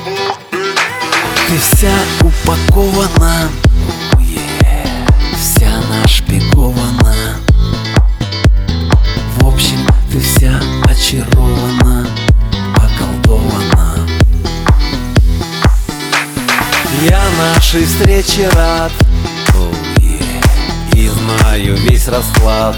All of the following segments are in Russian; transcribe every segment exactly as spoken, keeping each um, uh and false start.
Ты вся упакована, oh yeah, вся нашпигована. В общем, ты вся очарована, околдована. Я нашей встрече рад, oh yeah, и знаю весь расклад.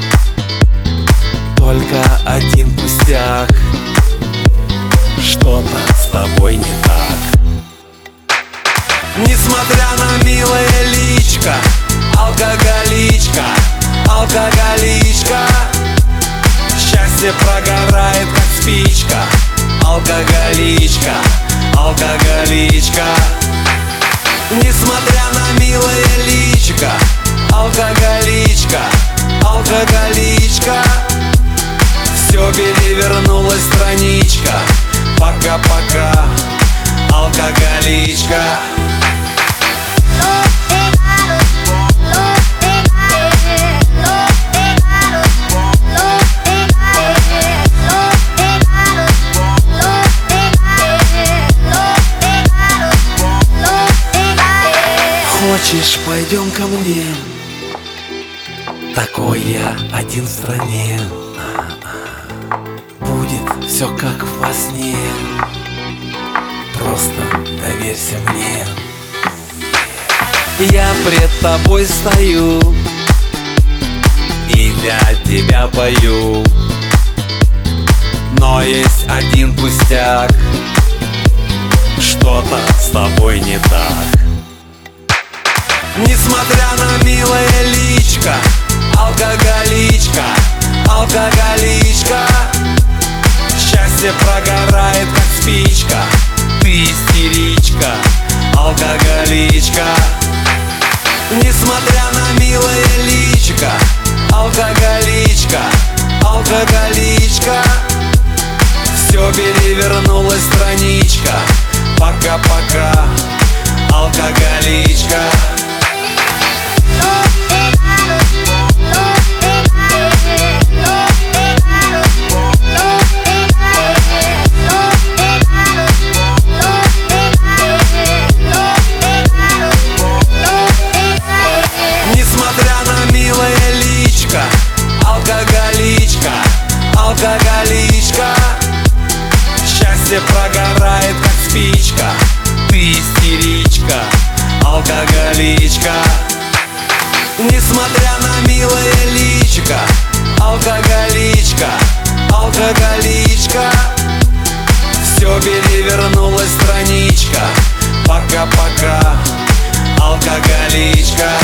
Только один пустяк, что-то с тобой не так. Несмотря на милое личко, алкоголичка, алкоголичка, счастье прогорает, как спичка. Алкоголичка, алкоголичка. Несмотря на милое личко, алкоголичка, алкоголичка, все перевернулась страничка. Пока-пока, алкоголичка. Хочешь, пойдем ко мне? Такой я один в стране. Будет все как во сне. Просто доверься мне. Я пред тобой стою и для тебя пою. Но есть один пустяк, что-то с тобой не так. Несмотря на милое личко, алкоголичка, алкоголичка, счастье прогорает, как спичка. Ты истеричка, алкоголичка. Несмотря на милое личко, алкоголичка, алкоголичка, все перевернулась страничка. Пока-пока, алкоголичка. Алкоголичка, алкоголичка, счастье прогорает, как спичка. Ты истеричка, алкоголичка. Несмотря на милое личико, алкоголичка, алкоголичка, все перевернулась страничка. Пока-пока, алкоголичка.